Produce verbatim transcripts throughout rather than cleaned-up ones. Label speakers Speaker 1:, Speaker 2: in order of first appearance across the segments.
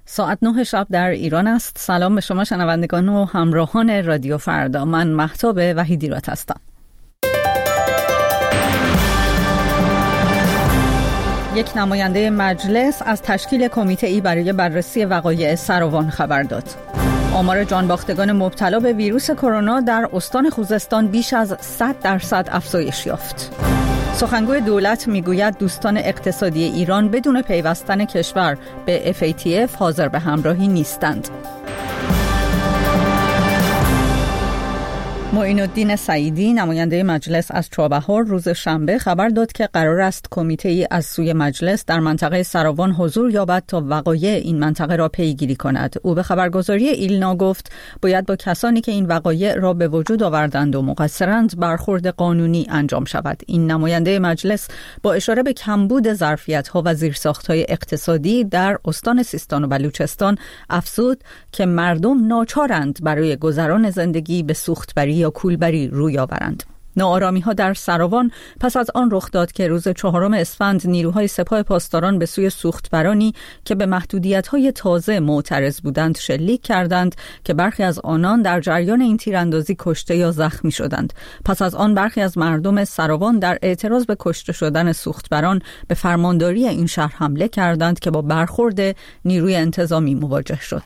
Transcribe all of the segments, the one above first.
Speaker 1: ساعت نه شب در ایران است. سلام به شما شنوندگان و همراهان رادیو فردا. من مهتاب وحیدیرات هستم. یک نماینده مجلس از تشکیل کمیته‌ای برای بررسی وقایع سروان خبر داد. آمار جانباختگان مبتلا به ویروس کرونا در استان خوزستان بیش از صد درصد افزایش یافت. سخنگوی دولت میگوید دوستان اقتصادی ایران بدون پیوستن کشور به اف ای تی اف حاضر به همراهی نیستند. معین الدین سعیدی نماینده مجلس از چابهار روز شنبه خبر داد که قرار است کمیته‌ای از سوی مجلس در منطقه سروان حضور یابد تا وقایع این منطقه را پیگیری کند. او به خبرگزاری ایلنا گفت باید با کسانی که این وقایع را به وجود آوردند و مقصرند برخورد قانونی انجام شود. این نماینده مجلس با اشاره به کمبود ظرفیت‌ها و زیرساخت‌های اقتصادی در استان سیستان و بلوچستان افزود که مردم ناچارند برای گذران زندگی به سوختبری یا کولبری روی آورند. ناآرامی ها در سروان پس از آن رخ داد که روز چهارم اسفند نیروهای سپاه پاسداران به سوی سوختبرانی که به محدودیت‌های تازه معترض بودند شلیک کردند که برخی از آنان در جریان این تیراندازی کشته یا زخمی شدند. پس از آن برخی از مردم سروان در اعتراض به کشته شدن سوختبران به فرمانداری این شهر حمله کردند که با برخورد نیروی انتظامی مواجه شد.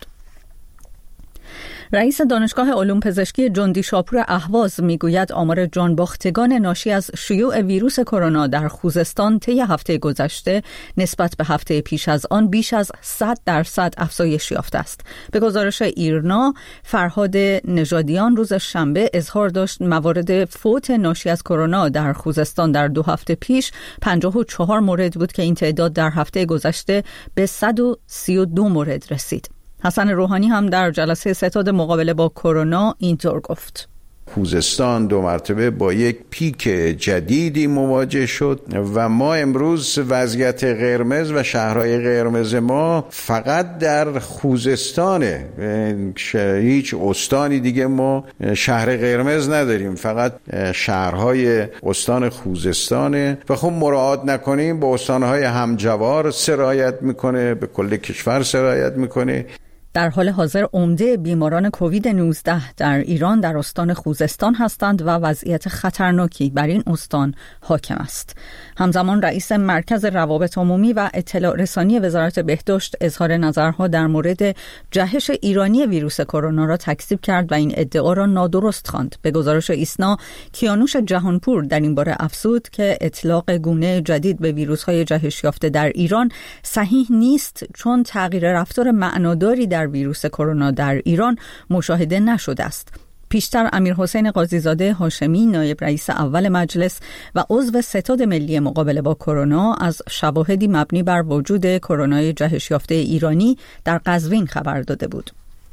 Speaker 1: رئیس دانشگاه علوم پزشکی جندی شاپور اهواز میگوید آمار جانباختگان ناشی از شیوع ویروس کرونا در خوزستان طی هفته گذشته نسبت به هفته پیش از آن بیش از صد درصد افزایش یافته است. به گزارش ایرنا، فرهاد نژادیان روز شنبه اظهار داشت موارد فوت ناشی از کرونا در خوزستان در دو هفته پیش پنجاه و چهار مورد بود که این تعداد در هفته گذشته به صد و سی و دو مورد رسید. حسن روحانی هم در جلسه ستاد مقابله با کرونا اینطور گفت:
Speaker 2: خوزستان دو مرتبه با یک پیک جدیدی مواجه شد و ما امروز وضعیت قرمز و شهرهای قرمز ما فقط در خوزستانه. هیچ استانی دیگه ما شهر قرمز نداریم، فقط شهرهای استان خوزستانه و خب مراعات نکنیم با استانهای همجوار سرایت میکنه، به کل کشور سرایت میکنه.
Speaker 1: در حال حاضر عمده بیماران کووید نوزده در ایران در استان خوزستان هستند و وضعیت خطرناکی بر این استان حاکم است. همزمان رئیس مرکز روابط عمومی و اطلاع رسانی وزارت بهداشت اظهار نظرها در مورد جهش ایرانی ویروس کرونا را تکذیب کرد و این ادعا را نادرست خواند. به گزارش ایسنا، کیانوش جهانپور در این باره افزود که اطلاق گونه جدید به ویروس‌های جهش یافته در ایران صحیح نیست، چون تغییر رفتار معناداری در ویروس کرونا در ایران مشاهده نشده است. پیشتر امیرحسین قاضیزاده هاشمی نایب رئیس اول مجلس و عضو ستاد ملی مقابله با کرونا از شواهدی مبنی بر وجود کرونای جهش یافته ایرانی در قزوین خبر داده بود.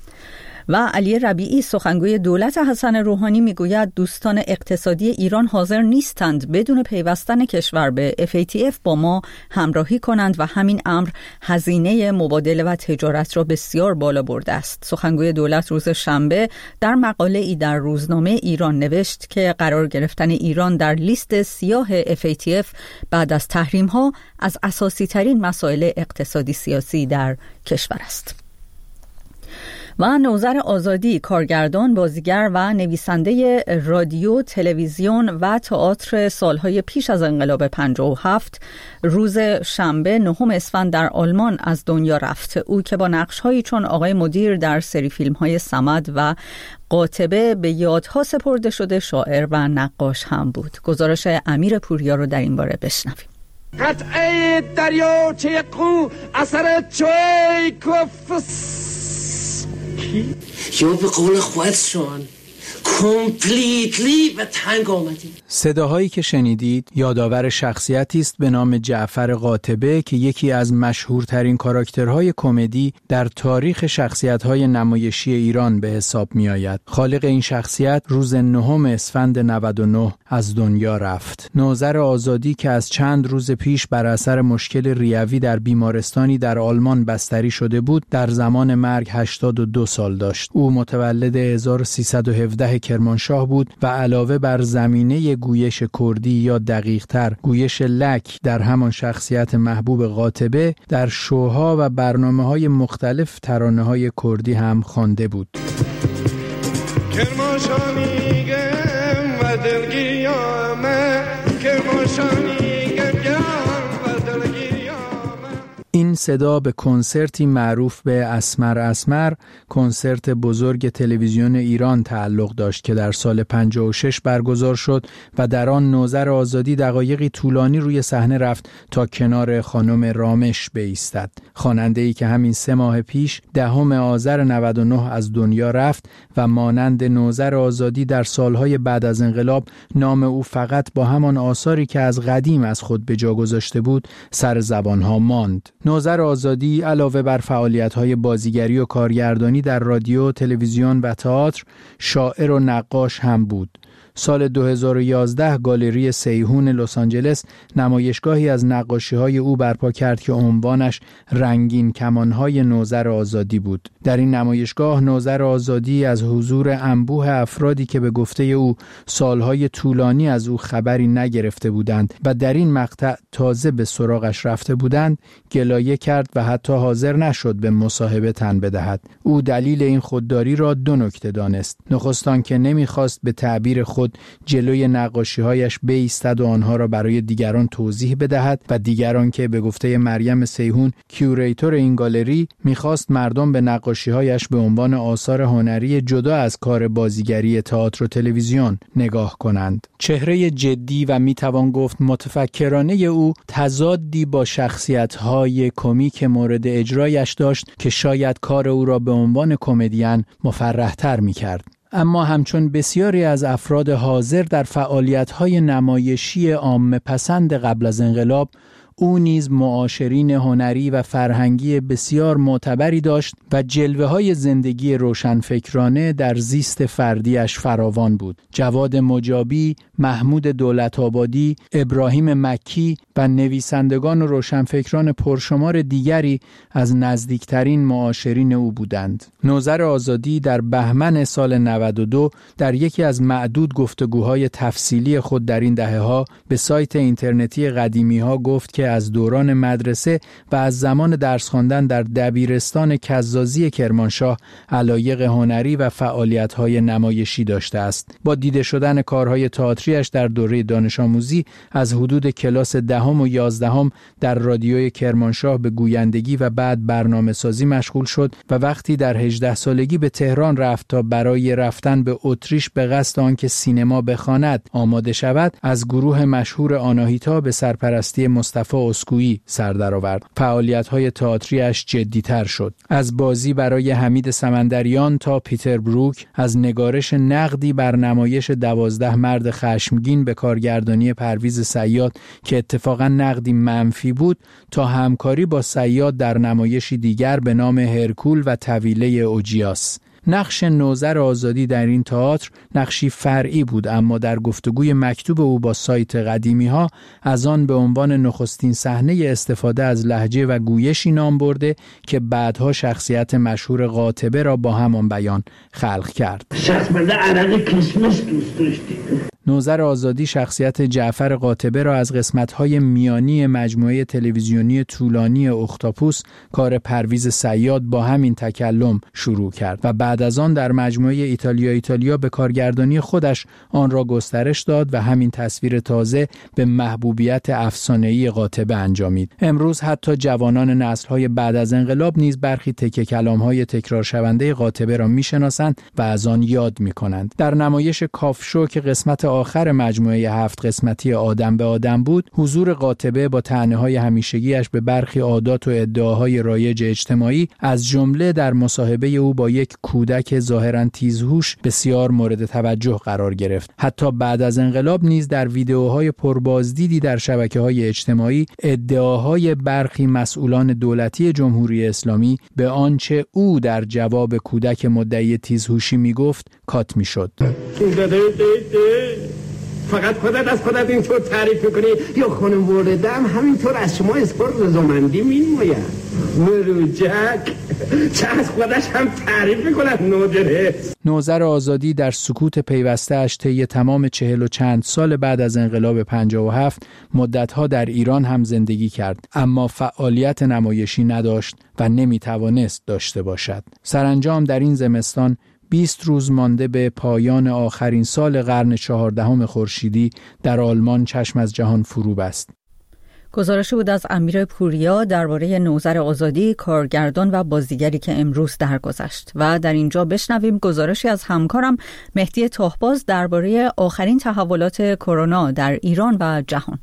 Speaker 1: و علی ربیعی سخنگوی دولت حسن روحانی میگوید دوستان اقتصادی ایران حاضر نیستند بدون پیوستن کشور به اف ای تی اف با ما همراهی کنند و همین امر هزینه مبادله و تجارت را بسیار بالا برده است. سخنگوی دولت روز شنبه در مقاله ای در روزنامه ایران نوشت که قرار گرفتن ایران در لیست سیاه اف ای تی اف بعد از تحریم ها از اساسی ترین مسائل اقتصادی سیاسی در کشور است. و نوذر آزادی، کارگردان، بازیگر و نویسنده رادیو، تلویزیون و تئاتر سالهای پیش از انقلاب پنجاه و هفت روز شنبه نهم اسفند در آلمان از دنیا رفت. او که با نقش‌هایی چون آقای مدیر در سری فیلم‌های صمد و قاطبه به یادها سپرده شده شاعر و نقاش هم بود. گزارش امیر پوریا رو در این باره بشنویم.
Speaker 3: قطعه دریاچه قو اثر چایکوفسکی یا به قول خودشون کمپلیتلی به تنگ آمدیم.
Speaker 4: صداهایی که شنیدید یادآور شخصیتی است به نام جعفر قاطبه که یکی از مشهورترین کاراکترهای کمدی در تاریخ شخصیت‌های نمایشی ایران به حساب می‌آید. خالق این شخصیت روز نهم اسفند نود و نه از دنیا رفت. نوذر آزادی که از چند روز پیش بر اثر مشکل ریوی در بیمارستانی در آلمان بستری شده بود، در زمان مرگ هشتاد و دو سال داشت. او متولد هزار و سیصد و هفده صحنه کرمانشاه بود و علاوه بر زمینه گویش کردی یا دقیق‌تر گویش لک در همان شخصیت محبوب قاطبه، در شوها و برنامه‌های مختلف ترانه‌های کردی هم خوانده بود. کرمانشاه میگم و دلگیامه، کرمانشاه میگم و دلگیامه. این صدا به کنسرتی معروف به اسمر اسمر، کنسرت بزرگ تلویزیون ایران تعلق داشت که در سال پنجاه و شش برگزار شد و در آن نوذر آزادی دقایقی طولانی روی صحنه رفت تا کنار خانم رامش بایستد. خواننده‌ای که همین سه ماه پیش دهم آذر نود و نه از دنیا رفت و مانند نوذر آزادی در سالهای بعد از انقلاب نام او فقط با همان آثاری که از قدیم از خود به جا گذاشته بود سر زبانها ماند. نوذر آزادی علاوه بر فعالیت‌های بازیگری و کارگردانی در رادیو، تلویزیون و تئاتر، شاعر و نقاش هم بود. سال دو هزار و یازده گالری سیحون لس آنجلس نمایشگاهی از نقاشی‌های او برپا کرد که عنوانش رنگین کمان‌های نوذر آزادی بود. در این نمایشگاه نوذر آزادی از حضور انبوه افرادی که به گفته او سالهای طولانی از او خبری نگرفته بودند و در این مقطع تازه به سراغش رفته بودند گلایه کرد و حتی حاضر نشد به مصاحبه تن بدهد. او دلیل این خودداری را دو نکته دانست. نخست آنکه نمی‌خواست به تعبیر خود جلوی نقاشی‌هایش بایستد و آنها را برای دیگران توضیح بدهد و دیگران که به گفته مریم سیحون کیوریتور این گالری می‌خواست مردم به نقاشی‌هایش به عنوان آثار هنری جدا از کار بازیگری تئاتر و تلویزیون نگاه کنند. چهره جدی و میتوان گفت متفکرانه او تضادی با شخصیت‌های کمیک مورد اجرایش داشت که شاید کار او را به عنوان کمدین مفرح‌تر می‌کرد. اما همچون بسیاری از افراد حاضر در فعالیت‌های نمایشی عامه پسند قبل از انقلاب، او نیز معاشرین هنری و فرهنگی بسیار معتبری داشت و جلوه‌های زندگی روشنفکرانه در زیست فردیش فراوان بود. جواد مجابی، محمود دولت‌آبادی، ابراهیم مکی و نویسندگان و روشنفکران پرشمار دیگری از نزدیکترین معاشرین او بودند. نوذر آزادی در بهمن سال نود و دو در یکی از معدود گفتگوهای تفصیلی خود در این دهه‌ها به سایت اینترنتی قدیمی‌ها گفت که از دوران مدرسه و از زمان درس خواندن در دبیرستان کزازی کرمانشاه علایق هنری و فعالیت‌های نمایشی داشته است. با دیده شدن کارهای تئاتریش در دوره دانش آموزی از حدود کلاس دهم و یازدهم در رادیوی کرمانشاه به گویندگی و بعد برنامه‌سازی مشغول شد و وقتی در هجده سالگی به تهران رفت تا برای رفتن به اتریش به قصد آنکه سینما بخواند آماده شود، از گروه مشهور آناهیتا به سرپرستی مصطفی اسکویی سر درآورد. فعالیت‌های تئاتریش جدی‌تر شد. از بازی برای حمید سمندریان تا پیتر بروک، از نگارش نقدی بر نمایش دوازده مرد خشمگین به کارگردانی پرویز صیاد که اتفاقا نقدی منفی بود، تا همکاری با صیاد در نمایشی دیگر به نام هرکول و طویله اوجیاس. نقش نوذر آزادی در این تئاتر نقشی فرعی بود، اما در گفتگوی مکتوب او با سایت قدیمی‌ها از آن به عنوان نخستین صحنه استفاده از لهجه و گویشی نام برده که بعدها شخصیت مشهور قاطبه را با همان بیان خلق کرد.
Speaker 3: شخص بنده عرق کریسمس دوست داشتی.
Speaker 4: نوذر آزادی شخصیت جعفر قاطبه را از قسمت‌های میانی مجموعه تلویزیونی طولانی اختاپوس کار پرویز صیاد با همین تکلم شروع کرد و بعد از آن در مجموعه ایتالیا ایتالیا به کارگردانی خودش آن را گسترش داد و همین تصویر تازه به محبوبیت افسانه‌ای قاطبه انجامید. امروز حتی جوانان نسل‌های بعد از انقلاب نیز برخی تکه کلام‌های تکرار شونده قاطبه را می‌شناسند و از آن یاد می‌کنند. در نمایش کافشو که قسمت آخر مجموعه هفت قسمتی آدم به آدم بود، حضور قاطبه با طعنه‌های همیشگیش به برخی عادات و ادعاهای رایج اجتماعی از جمله در مصاحبه او با یک کودک ظاهراً تیزهوش بسیار مورد توجه قرار گرفت. حتی بعد از انقلاب نیز در ویدئوهای پربازدیدی در شبکه‌های اجتماعی ادعاهای برخی مسئولان دولتی جمهوری اسلامی به آنچه او در جواب کودک مدعی تیزهوشی میگفت کات میشد.
Speaker 3: فقط خودت از خودت اینطور تعریف میکنی یا خانم ورده هم همینطور از شما اظهار رضامندی می‌نماید؟ مروجک چه از خودش هم تعریف میکند نادره.
Speaker 4: نوذر آزادی در سکوت پیوسته اش طی تمام چهل و چند سال بعد از انقلاب پنجاه و هفت مدتها در ایران هم زندگی کرد، اما فعالیت نمایشی نداشت و نمیتوانست داشته باشد. سرانجام در این زمستان بیست روز مانده به پایان آخرین سال قرن چهاردهم خورشیدی در آلمان چشم از جهان فرو بست.
Speaker 1: گزارشی بود از امیر پوریا درباره نوذر آزادی، کارگردان و بازیگری که امروز درگذشت. و در اینجا بشنویم گزارشی از همکارم مهدی تاهباز درباره آخرین تحولات کرونا در ایران و جهان.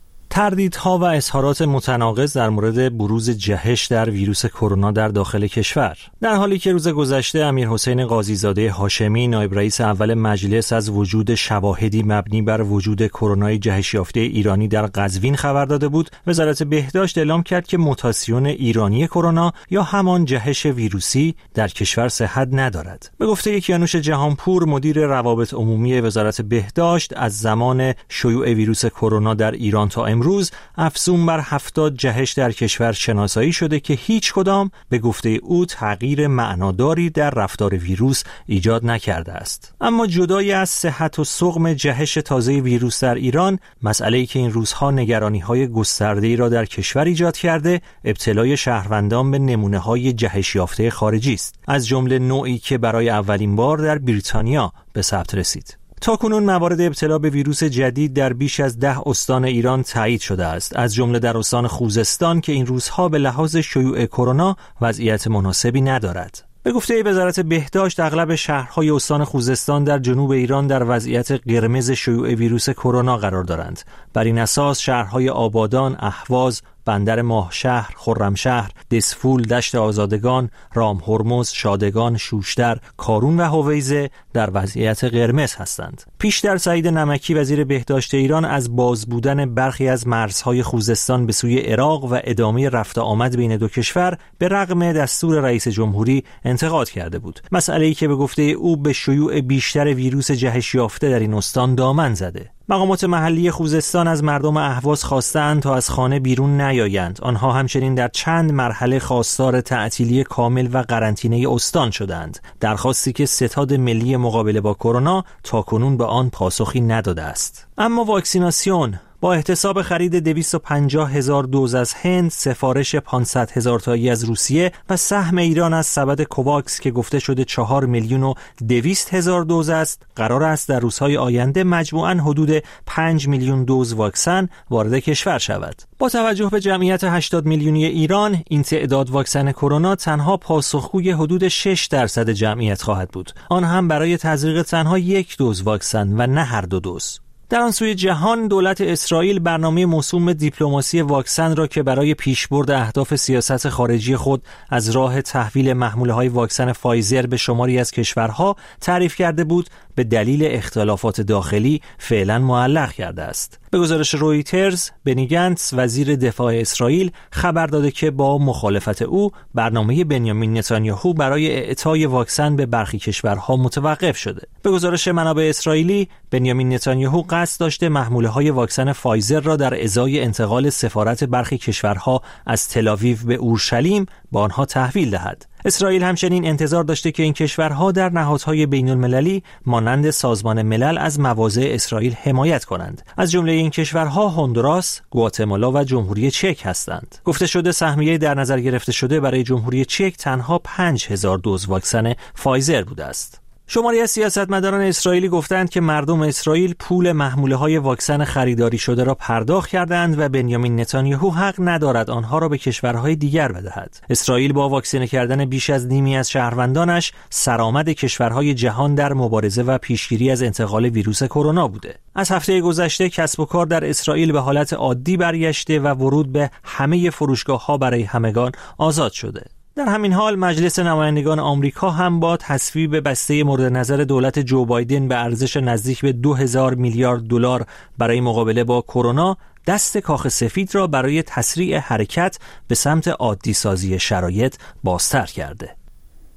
Speaker 5: تردیدها و اظهارات متناقض در مورد بروز جهش در ویروس کرونا در داخل کشور. در حالی که روز گذشته امیرحسین قاضیزاده هاشمی نایب رئیس اول مجلس از وجود شواهدی مبنی بر وجود کرونا جهش یافته ایرانی در قزوین خبر داده بود، وزارت بهداشت اعلام کرد که موتاسیون ایرانی کرونا یا همان جهش ویروسی در کشور صحت ندارد. به گفته کیانوش جهانپور مدیر روابط عمومی وزارت بهداشت، از زمان شیوع ویروس کرونا در ایران تا امروز افزون بر هفتاد جهش در کشور شناسایی شده که هیچ کدام به گفته او تغییر معناداری در رفتار ویروس ایجاد نکرده است. اما جدای از صحت و سقم جهش تازه ویروس در ایران، مسئله‌ای که این روزها نگرانی‌های گسترده‌ای را در کشور ایجاد کرده، ابتلای شهروندان به نمونه‌های جهش یافته خارجی است، از جمله نوعی که برای اولین بار در بریتانیا به ثبت رسید. تاکنون موارد ابتلا به ویروس جدید در بیش از ده استان ایران تایید شده است، از جمله در استان خوزستان که این روزها به لحاظ شیوع کرونا وضعیت مناسبی ندارد. به گفته وزارت بهداشت، اغلب شهرهای استان خوزستان در جنوب ایران در وضعیت قرمز شیوع ویروس کرونا قرار دارند. بر این اساس شهرهای آبادان، اهواز، بندر ماهشهر، خرمشهر، دسفول، دشت آزادگان، رام هرمز، شادگان، شوشتر، کارون و هویزه در وضعیت قرمز هستند. پیشتر سعید نمکی وزیر بهداشت ایران از باز بودن برخی از مرزهای خوزستان به سوی عراق و ادامه رفت آمد بین دو کشور به رغم دستور رئیس جمهوری انتقاد کرده بود، مسئله‌ای که به گفته او به شیوع بیشتر ویروس جهش یافته در این استان دامن زده. مقامات محلی خوزستان از مردم اهواز خواستند تا از خانه بیرون نیایند. آنها همچنین در چند مرحله خواستار تعطیلی کامل و قرنطینه استان شدند، درخواستی که ستاد ملی مقابله با کرونا تاکنون به آن پاسخی نداده است. اما واکسیناسیون با احتساب خرید دویست و پنجاه هزار دوز از هند، سفارش پانصد هزار تایی از روسیه و سهم ایران از سبد کوواکس که گفته شده چهار میلیون و دویست هزار دوز است، قرار است در روزهای آینده مجموعاً حدود پنج میلیون دوز واکسن وارد کشور شود. با توجه به جمعیت هشتاد میلیونی ایران، این تعداد واکسن کرونا تنها پاسخگوی حدود شش درصد جمعیت خواهد بود، آن هم برای تزریق تنها یک دوز واکسن و نه هر دو دوز. در آن سوی جهان، دولت اسرائیل برنامه موسوم به دیپلماسی واکسن را که برای پیشبرد اهداف سیاست خارجی خود از راه تحویل محموله‌های واکسن فایزر به شماری از کشورها تعریف کرده بود، به دلیل اختلافات داخلی فعلا معلق کرده است. به گزارش رویترز، بنی گنتس وزیر دفاع اسرائیل خبر داده که با مخالفت او برنامه بنیامین نتانیاهو برای اعطای واکسن به برخی کشورها متوقف شده. به گزارش منابع اسرائیلی، بنیامین نتانیاهو قصد داشته محموله‌های واکسن فایزر را در ازای انتقال سفارت برخی کشورها از تل‌آویو به اورشلیم به آنها تحویل دهد. اسرائیل همچنین انتظار داشته که این کشورها در نهادهای بین‌المللی مانند سازمان ملل از مواضع اسرائیل حمایت کنند. از جمله این کشورها هندوراس، گواتمالا و جمهوری چک هستند. گفته شده سهمیه در نظر گرفته شده برای جمهوری چک تنها پنج هزار دوز واکسن فایزر بوده است. شماری از سیاستمداران اسرائیلی گفتند که مردم اسرائیل پول محموله‌های واکسن خریداری شده را پرداخت کردند و بنیامین نتانیاهو حق ندارد آنها را به کشورهای دیگر بدهد. اسرائیل با واکسینه کردن بیش از نیمی از شهروندانش سرآمد کشورهای جهان در مبارزه و پیشگیری از انتقال ویروس کرونا بوده. از هفته گذشته کسب و کار در اسرائیل به حالت عادی برگشته و ورود به همه فروشگاه‌ها برای همگان آزاد شده. در همین حال مجلس نمایندگان آمریکا هم با تصویب بسته مورد نظر دولت جو بایدن به ارزش نزدیک به دو هزار میلیارد دلار برای مقابله با کرونا دست کاخ سفید را برای تسریع حرکت به سمت عادی سازی شرایط بازتر کرده.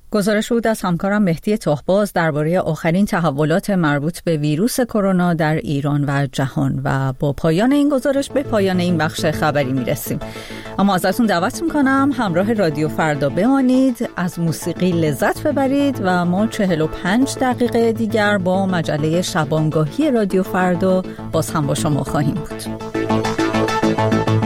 Speaker 1: گزارش بود از همکارم مهدی تاهباز درباره آخرین تحولات مربوط به ویروس کرونا در ایران و جهان. و با پایان این گزارش به پایان این بخش خبری میرسیم. اما ازتون دعوت میکنم همراه رادیو فردا بمانید، از موسیقی لذت ببرید و ما چهل و پنج دقیقه دیگر با مجله شبانگاهی رادیو فردا باز هم با شما خواهیم بود.